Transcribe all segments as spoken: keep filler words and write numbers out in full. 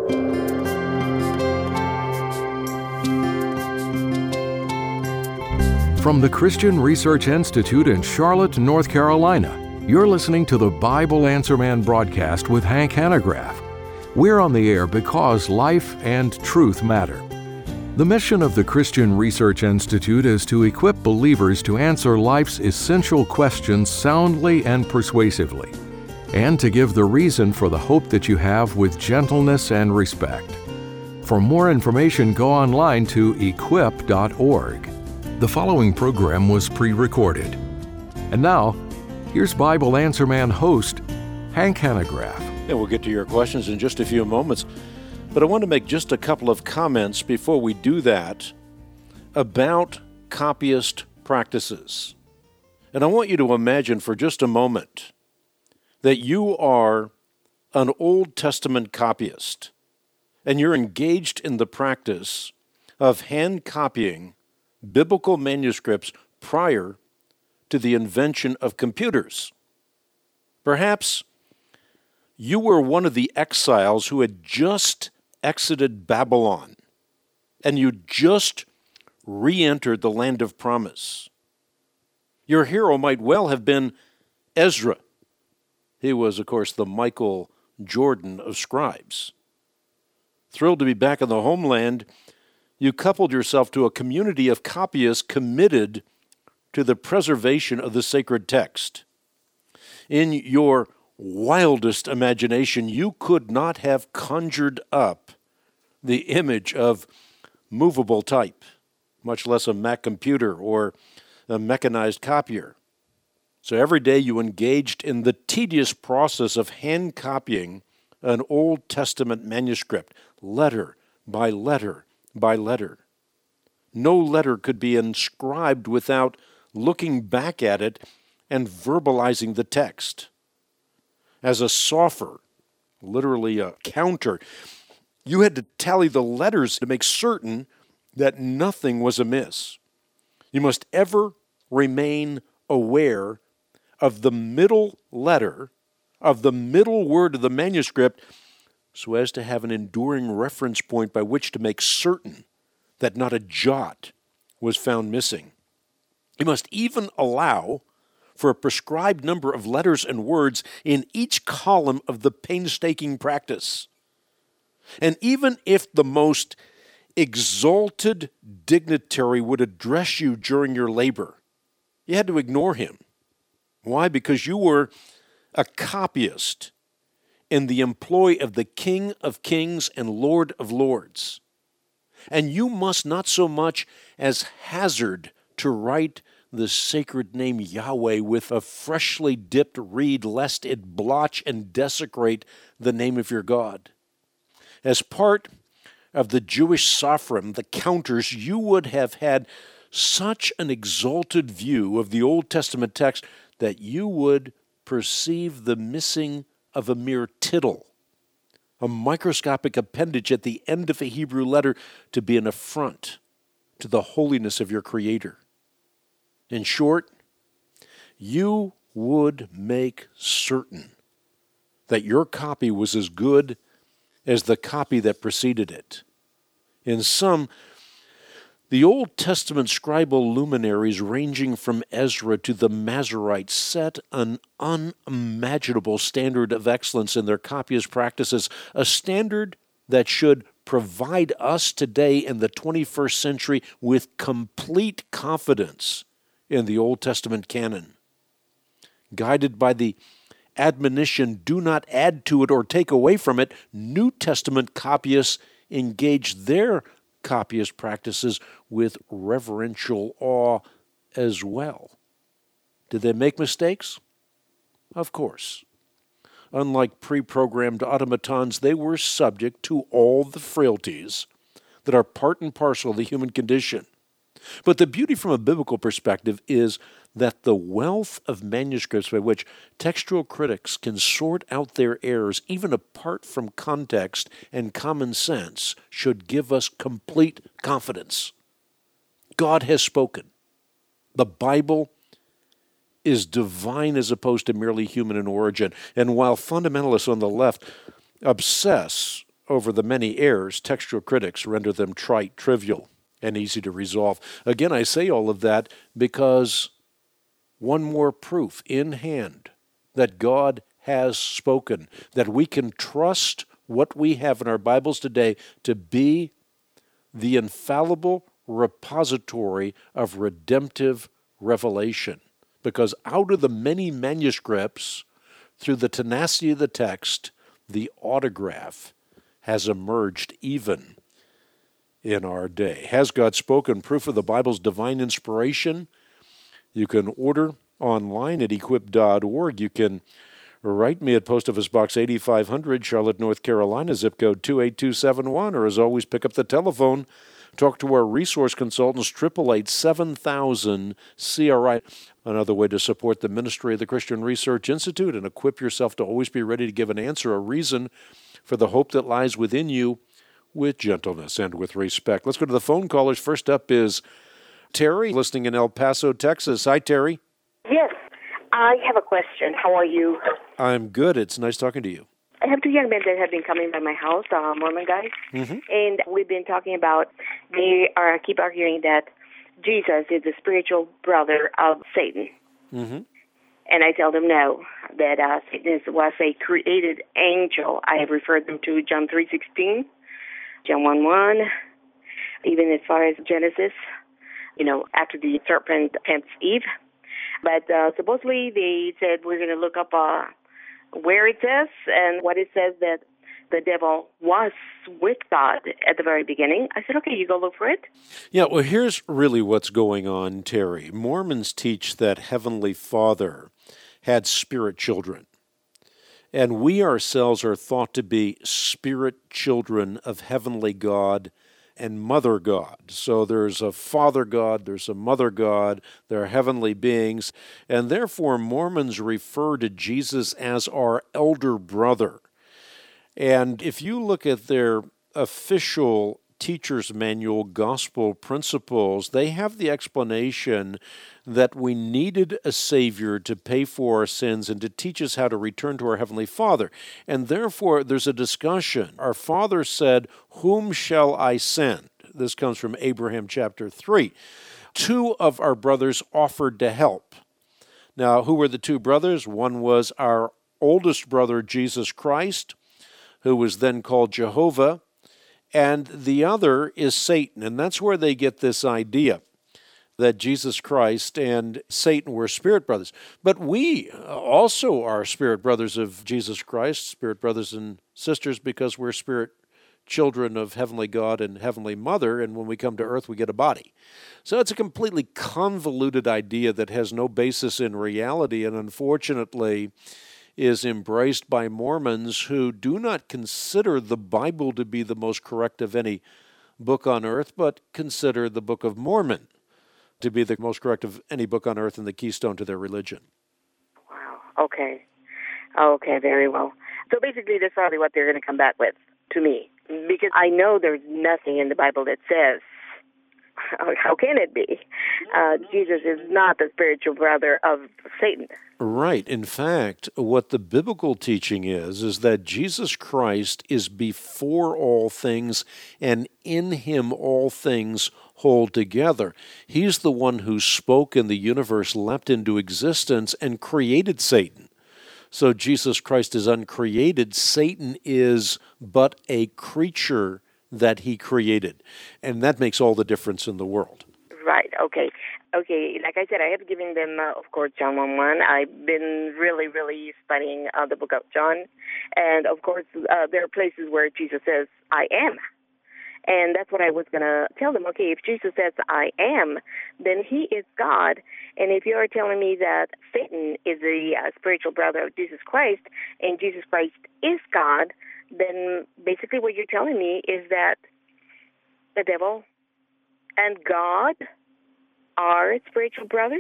From the Christian Research Institute in Charlotte, North Carolina, you're listening to the Bible Answer Man broadcast with Hank Hanegraaff. We're on the air because life and truth matter. The mission of the Christian Research Institute is to equip believers to answer life's essential questions soundly and persuasively, and to give the reason for the hope that you have with gentleness and respect. For more information, go online to equip dot org. The following program was pre-recorded. And now, here's Bible Answer Man host, Hank Hanegraaff. And we'll get to your questions in just a few moments. But I want to make just a couple of comments before we do that about copyist practices. And I want you to imagine for just a moment that you are an Old Testament copyist and you're engaged in the practice of hand copying biblical manuscripts prior to the invention of computers. Perhaps you were one of the exiles who had just exited Babylon, and you just re-entered the land of promise. Your hero might well have been Ezra. He was, of course, the Michael Jordan of scribes. Thrilled to be back in the homeland, you coupled yourself to a community of copyists committed to the preservation of the sacred text. In your wildest imagination, you could not have conjured up the image of movable type, much less a Mac computer or a mechanized copier. So every day you engaged in the tedious process of hand copying an Old Testament manuscript, letter by letter by letter. No letter could be inscribed without looking back at it and verbalizing the text. As a sopher, literally a counter, you had to tally the letters to make certain that nothing was amiss. You must ever remain aware of the middle letter, of the middle word of the manuscript, so as to have an enduring reference point by which to make certain that not a jot was found missing. You must even allow for a prescribed number of letters and words in each column of the painstaking practice. And even if the most exalted dignitary would address you during your labor, you had to ignore him. Why? Because you were a copyist in the employ of the King of Kings and Lord of Lords. And you must not so much as hazard to write the sacred name Yahweh with a freshly dipped reed, lest it blotch and desecrate the name of your God. As part of the Jewish sophrim, the counters, you would have had such an exalted view of the Old Testament text that you would perceive the missing of a mere tittle, a microscopic appendage at the end of a Hebrew letter, to be an affront to the holiness of your Creator. In short, you would make certain that your copy was as good as the copy that preceded it. In sum, the Old Testament scribal luminaries ranging from Ezra to the Masoretes set an unimaginable standard of excellence in their copyist practices, a standard that should provide us today in the twenty-first century with complete confidence in the Old Testament canon. Guided by the admonition, do not add to it or take away from it, New Testament copyists engage their copyist practices with reverential awe as well. Did they make mistakes? Of course. Unlike pre-programmed automatons, they were subject to all the frailties that are part and parcel of the human condition. But the beauty from a biblical perspective is that the wealth of manuscripts by which textual critics can sort out their errors, even apart from context and common sense, should give us complete confidence. God has spoken. The Bible is divine as opposed to merely human in origin. And while fundamentalists on the left obsess over the many errors, textual critics render them trite, trivial, and easy to resolve. Again, I say all of that because one more proof in hand that God has spoken, that we can trust what we have in our Bibles today to be the infallible repository of redemptive revelation. Because out of the many manuscripts, through the tenacity of the text, the autograph has emerged even in our day. Has God spoken? Proof of the Bible's divine inspiration. You can order online at equip dot org. You can write me at Post Office Box eighty-five hundred, Charlotte, North Carolina, zip code two eight two seven one, or as always, pick up the telephone. Talk to our resource consultants, eight eight eight, seven thousand, C R I. Another way to support the ministry of the Christian Research Institute and equip yourself to always be ready to give an answer, a reason for the hope that lies within you with gentleness and with respect. Let's go to the phone callers. First up is Terry, listening in El Paso, Texas. Hi, Terry. Yes, I have a question. How are you? I'm good. It's nice talking to you. I have two young men that have been coming by my house, uh, Mormon guys, mm-hmm. and we've been talking about, they are keep arguing that Jesus is the spiritual brother of Satan. Mm-hmm. And I tell them no, that uh, Satan was a created angel. I have referred them to John three sixteen, John one one, even as far as Genesis, you know, after the serpent tempts Eve. But uh, supposedly they said we're going to look up uh, where it says and what it says that the devil was with God at the very beginning. I said, okay, you go look for it. Yeah, well, here's really what's going on, Terry. Mormons teach that Heavenly Father had spirit children. And we ourselves are thought to be spirit children of Heavenly God and Mother God. So there's a Father God, there's a Mother God, there are heavenly beings, and therefore Mormons refer to Jesus as our elder brother. And if you look at their official teacher's manual, Gospel Principles, they have the explanation that we needed a Savior to pay for our sins and to teach us how to return to our Heavenly Father. And therefore, there's a discussion. Our Father said, "Whom shall I send?" This comes from Abraham chapter three. Two of our brothers offered to help. Now, who were the two brothers? One was our oldest brother, Jesus Christ, who was then called Jehovah, and the other is Satan. And that's where they get this idea that Jesus Christ and Satan were spirit brothers. But we also are spirit brothers of Jesus Christ, spirit brothers and sisters, because we're spirit children of Heavenly God and Heavenly Mother, and when we come to earth, we get a body. So it's a completely convoluted idea that has no basis in reality, and unfortunately is embraced by Mormons who do not consider the Bible to be the most correct of any book on earth, but consider the Book of Mormon to be the most correct of any book on earth and the keystone to their religion. Wow. Okay. Okay, very well. So basically, that's probably what they're going to come back with to me, because I know there's nothing in the Bible that says, how can it be? Uh, Jesus is not the spiritual brother of Satan. Right. In fact, what the biblical teaching is, is that Jesus Christ is before all things, and in him all things hold together. He's the one who spoke and the universe leapt into existence and created Satan. So Jesus Christ is uncreated. Satan is but a creature that he created. And that makes all the difference in the world. Right, okay. Okay, like I said, I have given them, uh, of course, John one one. I've been really, really studying uh, the book of John. And, of course, uh, there are places where Jesus says, I am. And that's what I was going to tell them. Okay, if Jesus says, I am, then he is God. And if you are telling me that Satan is the uh, spiritual brother of Jesus Christ, and Jesus Christ is God, then basically what you're telling me is that the devil and God are spiritual brothers?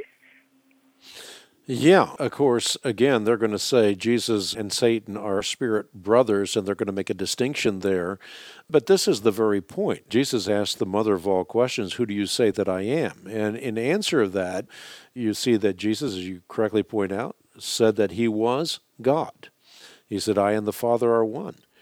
Yeah, of course, again, they're going to say Jesus and Satan are spirit brothers, and they're going to make a distinction there. But this is the very point. Jesus asked the mother of all questions, who do you say that I am? And in answer to that, you see that Jesus, as you correctly point out, said that he was God. He said, I and the Father are one.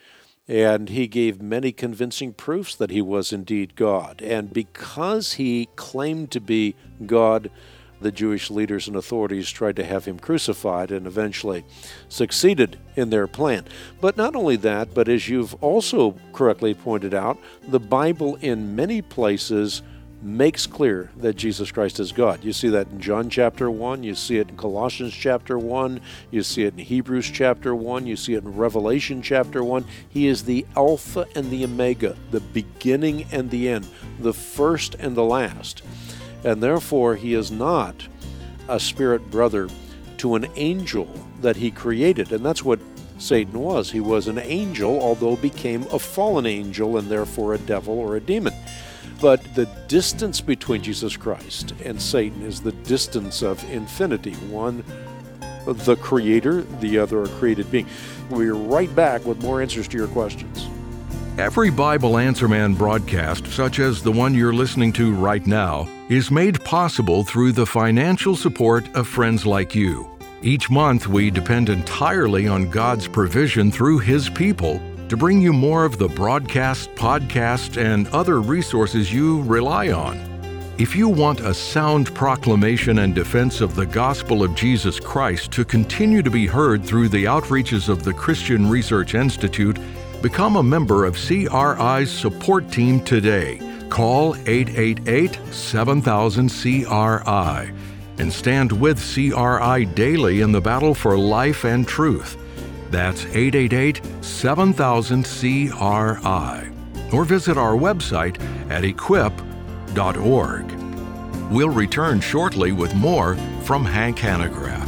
And he gave many convincing proofs that he was indeed God. And because he claimed to be God, the Jewish leaders and authorities tried to have him crucified and eventually succeeded in their plan. But not only that, but as you've also correctly pointed out, the Bible in many places makes clear that Jesus Christ is God. You see that in John chapter one, you see it in Colossians chapter one, you see it in Hebrews chapter one, you see it in Revelation chapter one. He is the Alpha and the Omega, the beginning and the end, the first and the last. And therefore, he is not a spirit brother to an angel that he created. And that's what Satan was. He was an angel, although became a fallen angel and therefore a devil or a demon. But the distance between Jesus Christ and Satan is the distance of infinity. One, the creator, the other, a created being. We're right back with more answers to your questions. Every Bible Answer Man broadcast, such as the one you're listening to right now, is made possible through the financial support of friends like you. Each month, we depend entirely on God's provision through His people to bring you more of the broadcast, podcast, and other resources you rely on. If you want a sound proclamation and defense of the gospel of Jesus Christ to continue to be heard through the outreaches of the Christian Research Institute, become a member of C R I's support team today. Call eight eight eight, seven thousand, C R I and stand with C R I daily in the battle for life and truth. That's eight eight eight, seven thousand, C R I. Or visit our website at equip dot org. We'll return shortly with more from Hank Hanegraaff.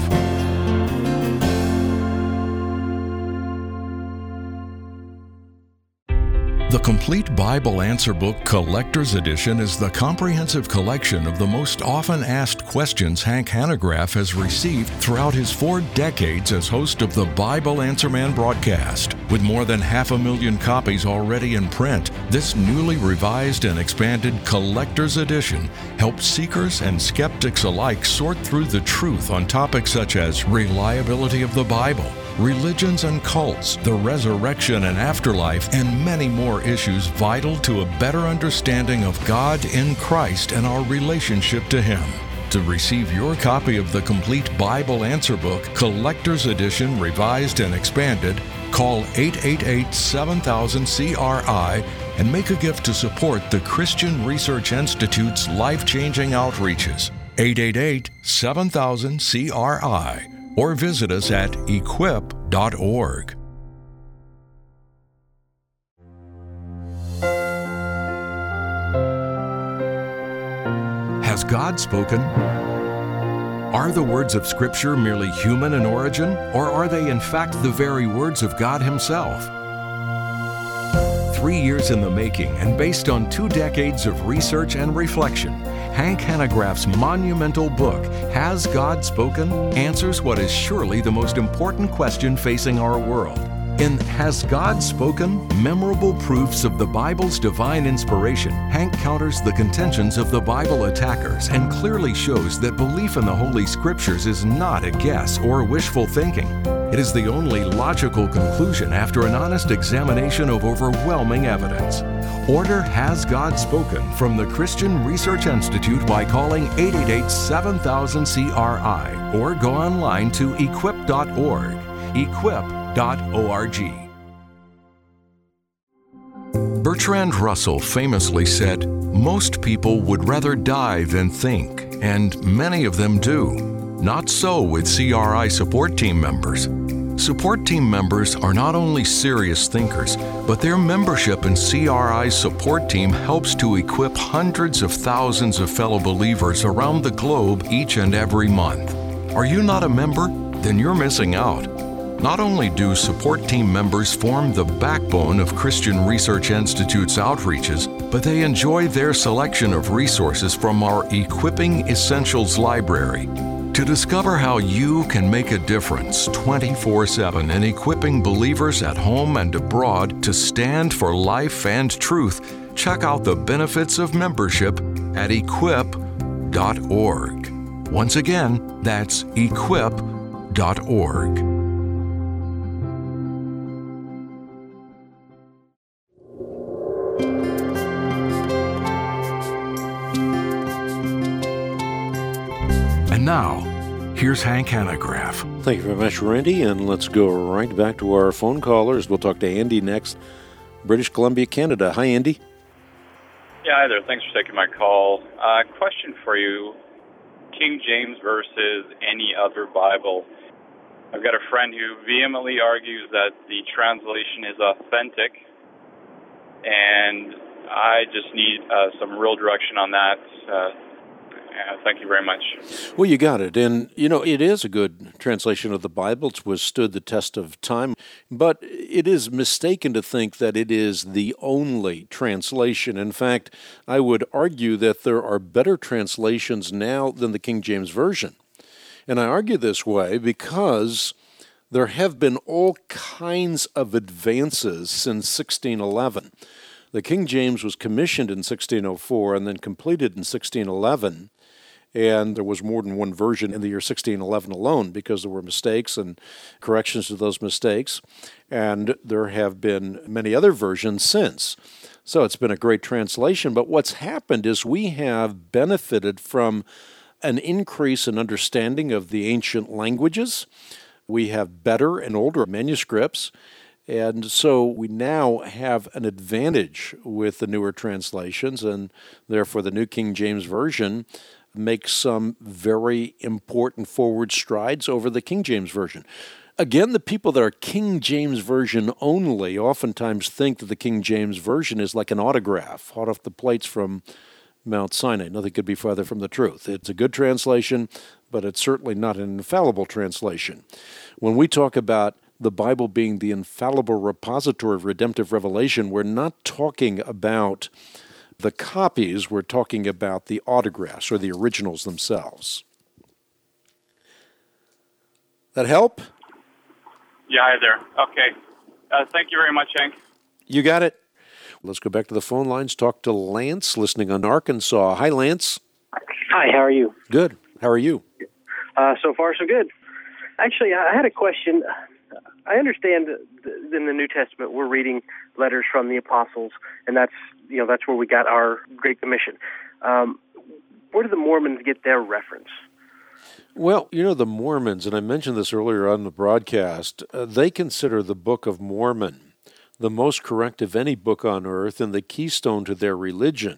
The Complete Bible Answer Book Collector's Edition is the comprehensive collection of the most often asked questions Hank Hanegraaff has received throughout his four decades as host of the Bible Answer Man broadcast. With more than half a million copies already in print, this newly revised and expanded Collector's Edition helps seekers and skeptics alike sort through the truth on topics such as reliability of the Bible, religions and cults, the resurrection and afterlife, and many more issues vital to a better understanding of God in Christ and our relationship to Him. To receive your copy of the Complete Bible Answer Book, Collector's Edition, Revised and Expanded, call eight eight eight, seven thousand, C R I and make a gift to support the Christian Research Institute's life-changing outreaches. eight eight eight, seven thousand, C R I. Or visit us at equip dot org. Has God spoken? Are the words of Scripture merely human in origin, or are they in fact the very words of God Himself? Three years in the making and based on two decades of research and reflection, Hank Hanegraaff's monumental book, Has God Spoken?, answers what is surely the most important question facing our world. In Has God Spoken? Memorable Proofs of the Bible's Divine Inspiration, Hank counters the contentions of the Bible attackers and clearly shows that belief in the Holy Scriptures is not a guess or wishful thinking. It is the only logical conclusion after an honest examination of overwhelming evidence. Order Has God Spoken from the Christian Research Institute by calling eight eight eight, seven thousand, C R I or go online to equip dot org. equip dot org. Bertrand Russell famously said, "Most people would rather die than think, and many of them do. Not so with C R I support team members. Support team members are not only serious thinkers, but their membership in C R I's support team helps to equip hundreds of thousands of fellow believers around the globe each and every month. Are you not a member? Then you're missing out. Not only do support team members form the backbone of Christian Research Institute's outreaches, but they enjoy their selection of resources from our Equipping Essentials library. To discover how you can make a difference twenty-four seven in equipping believers at home and abroad to stand for life and truth, check out the benefits of membership at equip dot org. Once again, that's equip dot org. And now, here's Hank Hanegraaff. Thank you very much, Randy, and let's go right back to our phone callers. We'll talk to Andy next, British Columbia, Canada. Hi, Andy. Yeah, hi there. Thanks for taking my call. Uh, question for you, King James versus any other Bible. I've got a friend who vehemently argues that the translation is authentic, and I just need uh, some real direction on that. Uh, Uh, thank you very much. Well, you got it. And, you know, it is a good translation of the Bible. It's withstood the test of time. But it is mistaken to think that it is the only translation. In fact, I would argue that there are better translations now than the King James Version. And I argue this way because there have been all kinds of advances since sixteen eleven. The King James was commissioned in sixteen oh four and then completed in sixteen eleven. And there was more than one version in the year sixteen eleven alone because there were mistakes and corrections to those mistakes. And there have been many other versions since. So it's been a great translation. But what's happened is we have benefited from an increase in understanding of the ancient languages. We have better and older manuscripts. And so we now have an advantage with the newer translations, and therefore the New King James Version makes some very important forward strides over the King James Version. Again, the people that are King James Version only oftentimes think that the King James Version is like an autograph, hot off the plates from Mount Sinai. Nothing could be farther from the truth. It's a good translation, but it's certainly not an infallible translation. When we talk about the Bible being the infallible repository of redemptive revelation, we're not talking about the copies, we're talking about the autographs or the originals themselves. That help? Yeah, hi there. Okay. Uh, thank you very much, Hank. You got it. Let's go back to the phone lines, talk to Lance, listening on Arkansas. Hi, Lance. Hi, how are you? Good. How are you? Uh, so far, so good. Actually, I had a question. I understand that in the New Testament we're reading letters from the apostles, and that's you know that's where we got our Great Commission. Um, where do the Mormons get their reference? Well, you know, the Mormons, and I mentioned this earlier on the broadcast, uh, they consider the Book of Mormon the most correct of any book on earth and the keystone to their religion.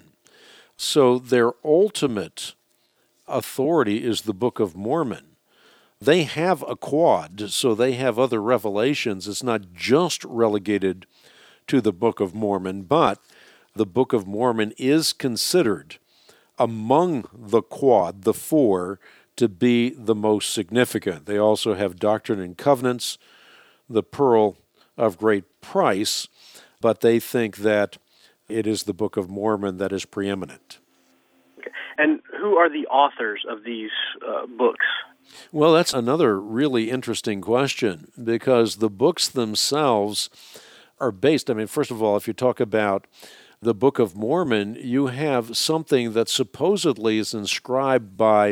So their ultimate authority is the Book of Mormon. They have a quad, so they have other revelations. It's not just relegated to the Book of Mormon, but the Book of Mormon is considered among the quad, the four, to be the most significant. They also have Doctrine and Covenants, the Pearl of Great Price, but they think that it is the Book of Mormon that is preeminent. Okay. And who are the authors of these uh, books? Well, that's another really interesting question because the books themselves are based, I mean, first of all, if you talk about the Book of Mormon, you have something that supposedly is inscribed by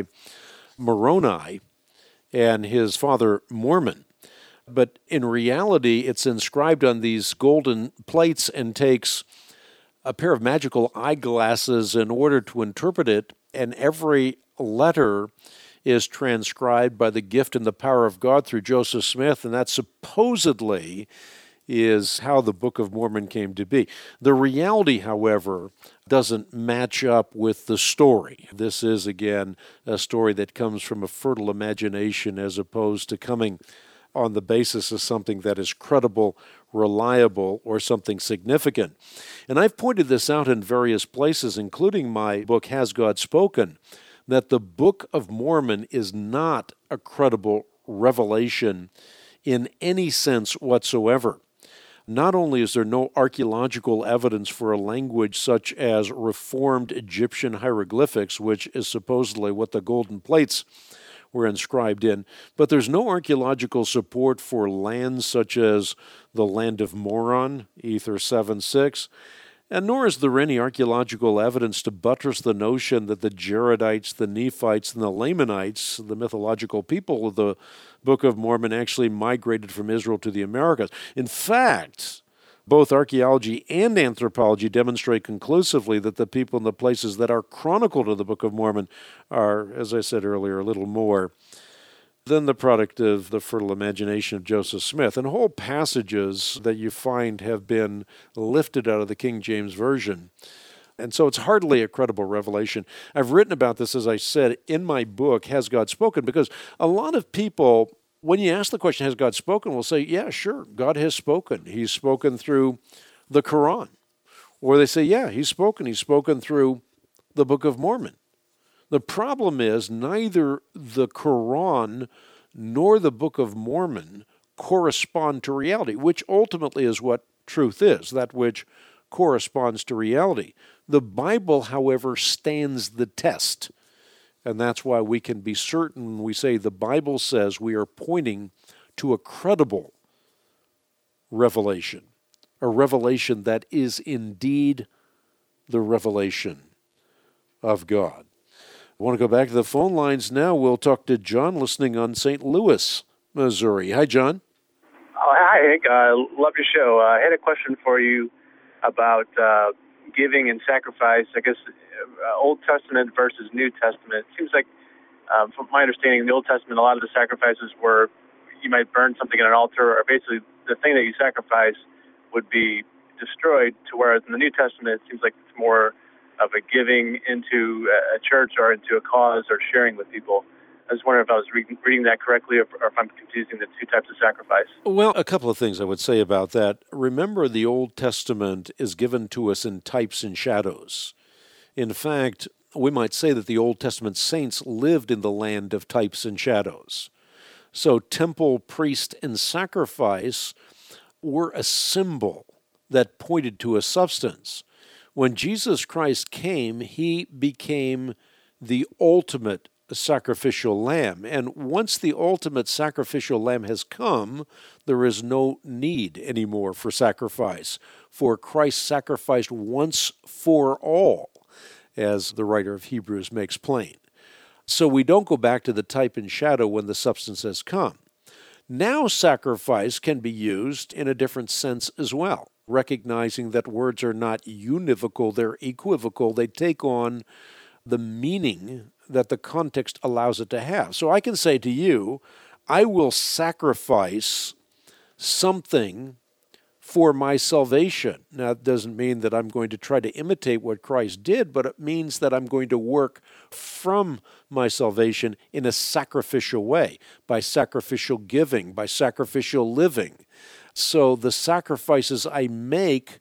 Moroni and his father Mormon. But in reality, it's inscribed on these golden plates and takes a pair of magical eyeglasses in order to interpret it, and every letter is transcribed by the gift and the power of God through Joseph Smith, and that supposedly is how the Book of Mormon came to be. The reality, however, doesn't match up with the story. This is, again, a story that comes from a fertile imagination as opposed to coming on the basis of something that is credible, reliable, or something significant. And I've pointed this out in various places, including my book, Has God Spoken?, that the Book of Mormon is not a credible revelation in any sense whatsoever. Not only is there no archaeological evidence for a language such as Reformed Egyptian hieroglyphics, which is supposedly what the golden plates were inscribed in, but there's no archaeological support for lands such as the land of Moron, Ether seven six, and nor is there any archaeological evidence to buttress the notion that the Jaredites, the Nephites, and the Lamanites, the mythological people of the Book of Mormon, actually migrated from Israel to the Americas. In fact, Both archaeology and anthropology demonstrate conclusively that the people in the places that are chronicled in the Book of Mormon are, as I said earlier, a little more than the product of the fertile imagination of Joseph Smith. And whole passages that you find have been lifted out of the King James Version. And so it's hardly a credible revelation. I've written about this, as I said, in my book, Has God Spoken? Because a lot of people, when you ask the question, has God spoken, will say, yeah, sure, God has spoken. He's spoken through the Quran. Or they say, yeah, he's spoken. He's spoken through the Book of Mormon. The problem is neither the Quran nor the Book of Mormon correspond to reality, which ultimately is what truth is, that which corresponds to reality. The Bible, however, stands the test. And that's why we can be certain when we say the Bible says we are pointing to a credible revelation, a revelation that is indeed the revelation of God. I want to go back to the phone lines now. We'll talk to John listening on Saint Louis, Missouri. Hi, John. Oh, hi, Hank. I uh, love your show. Uh, I had a question for you about uh, giving and sacrifice, I guess, uh, Old Testament versus New Testament. It seems like, um, from my understanding, in the Old Testament, a lot of the sacrifices were you might burn something at an altar, or basically the thing that you sacrifice would be destroyed, to whereas in the New Testament, it seems like it's more of a giving into a church or into a cause or sharing with people. I was wondering if I was reading, reading that correctly, or, or if I'm confusing the two types of sacrifice. Well, a couple of things I would say about that. Remember, the Old Testament is given to us in types and shadows. In fact, we might say that the Old Testament saints lived in the land of types and shadows. So temple, priest, and sacrifice were a symbol that pointed to a substance. When Jesus Christ came, he became the ultimate sacrificial lamb. And once the ultimate sacrificial lamb has come, there is no need anymore for sacrifice. For Christ sacrificed once for all, as the writer of Hebrews makes plain. So we don't go back to the type and shadow when the substance has come. Now sacrifice can be used in a different sense as well, recognizing that words are not univocal, they're equivocal. They take on the meaning that the context allows it to have. So I can say to you, I will sacrifice something for my salvation. Now, it doesn't mean that I'm going to try to imitate what Christ did, but it means that I'm going to work from my salvation in a sacrificial way, by sacrificial giving, by sacrificial living. So the sacrifices I make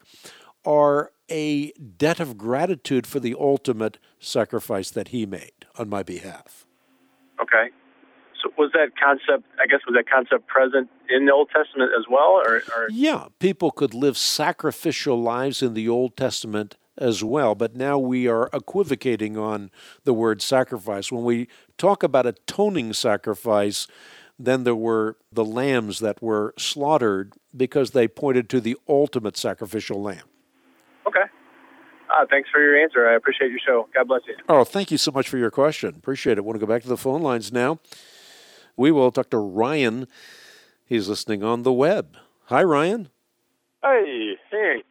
are a debt of gratitude for the ultimate sacrifice that he made on my behalf. Okay. So was that concept, I guess, was that concept present in the Old Testament as well? Or, or? Yeah, people could live sacrificial lives in the Old Testament as well, but now we are equivocating on the word sacrifice. When we talk about atoning sacrifice, then there were the lambs that were slaughtered because they pointed to the ultimate sacrificial lamb. Okay. Uh, thanks for your answer. I appreciate your show. God bless you. Oh, thank you so much for your question. Appreciate it. I want to go back to the phone lines now. We will talk to Ryan. He's listening on the web. Hi, Ryan. Hi, Hank.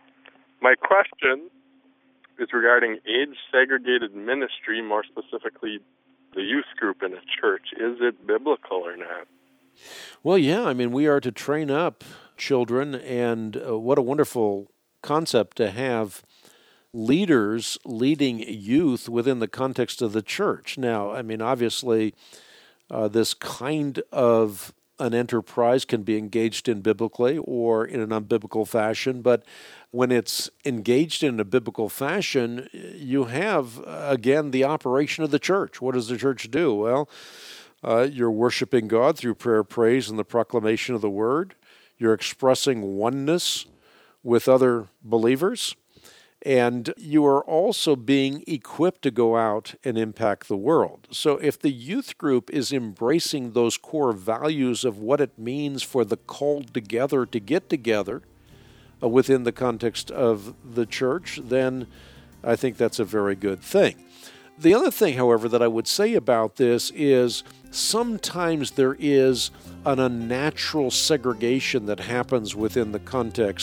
My question is regarding age-segregated ministry, more specifically the youth group in a church. Is it biblical or not? Well, yeah. I mean, we are to train up children, and uh, what a wonderful concept to have leaders leading youth within the context of the church. Now, I mean, obviously, uh, this kind of an enterprise can be engaged in biblically or in an unbiblical fashion, but when it's engaged in a biblical fashion, you have, again, the operation of the church. What does the church do? Well, uh, you're worshiping God through prayer, praise, and the proclamation of the word. You're expressing oneness with other believers, and you are also being equipped to go out and impact the world. So if the youth group is embracing those core values of what it means for the called together to get together uh, within the context of the church, then I think that's a very good thing. The other thing, however, that I would say about this is sometimes there is an unnatural segregation that happens within the context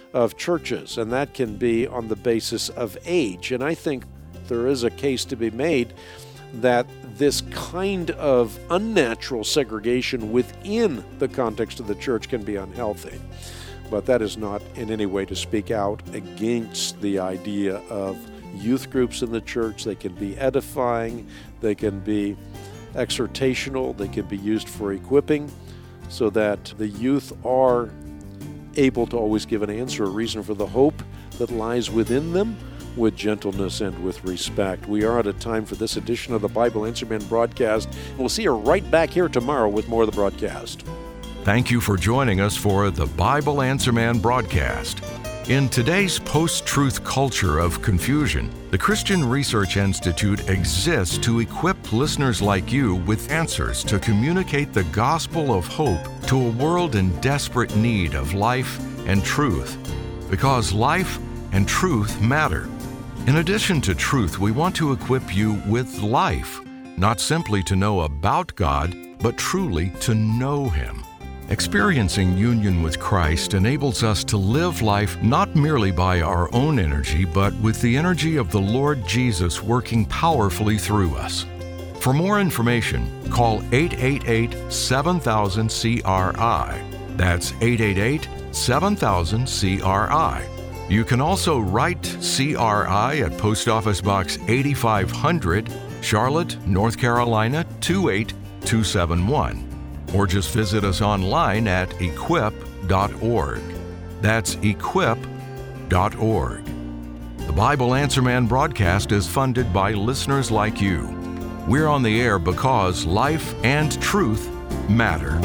of churches, and that can be on the basis of age. And I think there is a case to be made that this kind of unnatural segregation within the context of the church can be unhealthy. But that is not in any way to speak out against the idea of youth groups in the church. They can be edifying, they can be exhortational, they can be used for equipping, so that the youth are able to always give an answer, a reason for the hope that lies within them, with gentleness and with respect. We are out of time for this edition of the Bible Answer Man broadcast. We'll see you right back here tomorrow with more of the broadcast. Thank you for joining us for the Bible Answer Man broadcast. In today's post-truth culture of confusion, the Christian Research Institute exists to equip listeners like you with answers to communicate the gospel of hope to a world in desperate need of life and truth. Because life and truth matter. In addition to truth, we want to equip you with life, not simply to know about God, but truly to know Him. Experiencing union with Christ enables us to live life not merely by our own energy, but with the energy of the Lord Jesus working powerfully through us. For more information, call eight eight eight, seven thousand, C R I. That's eight eight eight, seven thousand, C R I. You can also write C R I at Post Office Box eighty-five hundred, Charlotte, North Carolina two eight two seven one. Or just visit us online at equip dot org. That's equip dot org. The Bible Answer Man broadcast is funded by listeners like you. We're on the air because life and truth matter.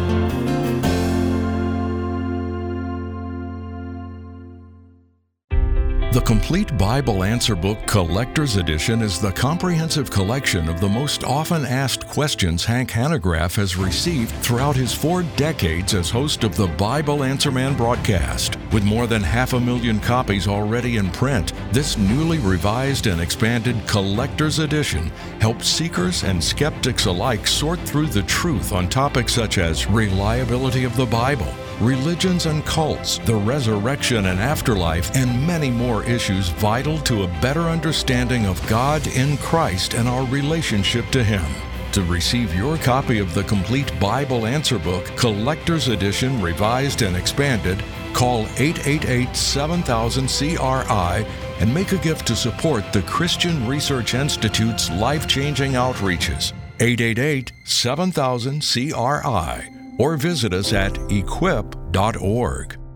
The Complete Bible Answer Book Collector's Edition is the comprehensive collection of the most often asked questions Hank Hanegraaff has received throughout his four decades as host of the Bible Answer Man broadcast. With more than half a million copies already in print, this newly revised and expanded Collector's Edition helps seekers and skeptics alike sort through the truth on topics such as reliability of the Bible, religions and cults, the resurrection and afterlife, and many more issues vital to a better understanding of God in Christ and our relationship to Him. To receive your copy of the Complete Bible Answer Book, Collector's Edition, Revised and Expanded, call eight eight eight, seven thousand, C R I and make a gift to support the Christian Research Institute's life-changing outreaches. eight eight eight, seven thousand, C R I. Or visit us at equip dot org.